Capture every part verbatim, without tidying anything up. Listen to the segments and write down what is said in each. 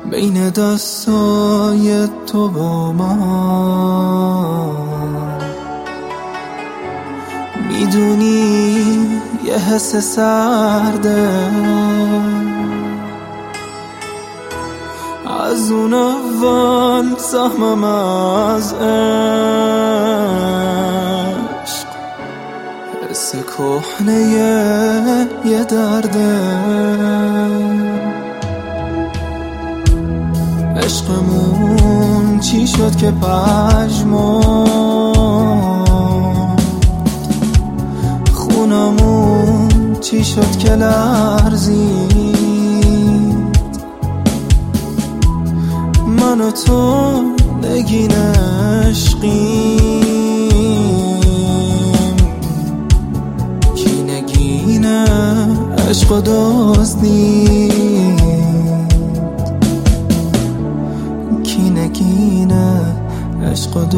بین دستای تو با من. میدونی یه حس سرده از اون اول سهمم از عشق، حس کهنه یه درده. عشقمون چی شد که پژمرد، خونمون چی شد که لرزید. من و تو نگین عشقیم، کی نگین عشق و دزدید، کی نگین عشق و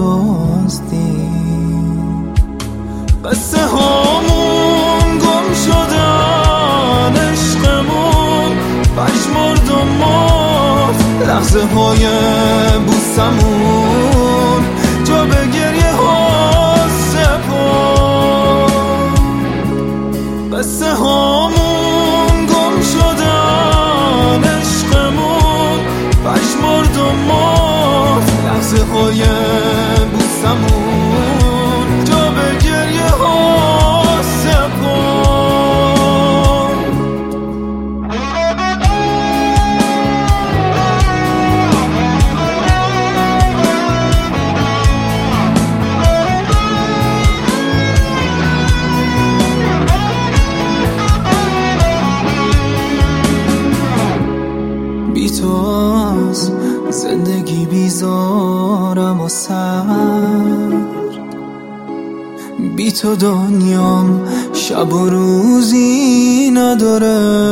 دزدید. قصه هامون گم شدن، عشقمون پژمرد و مرد، لحظه های بوسمون جا به گریه ها سپرد. قصه هامون گم شدن، عشقمون پژمرد و مرد، لحظه های بوسمون جا به گریه ها سپرد. بی تو از زندگی بیزارم و سرد، بی تو دنیام شب و روزی نداره.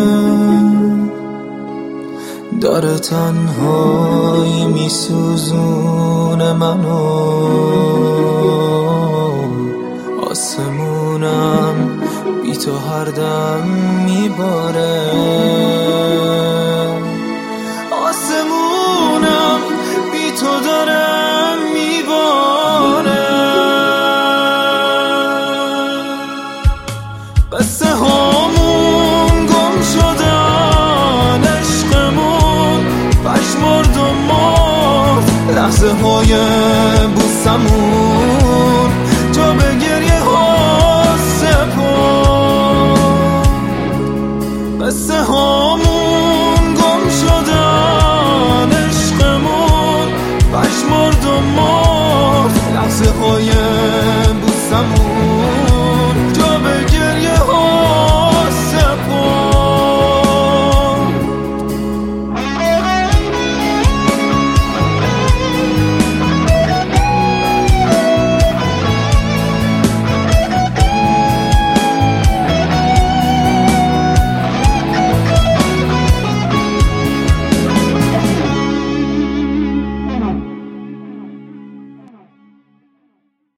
داره تنهایی میسوزونه منو، آسمونم بی تو هر دم میباره. آسمونم بی تو داره میباره. قصه هامون گم شدن، عشقمون پژمرد و مرد، لحظه های بوسمون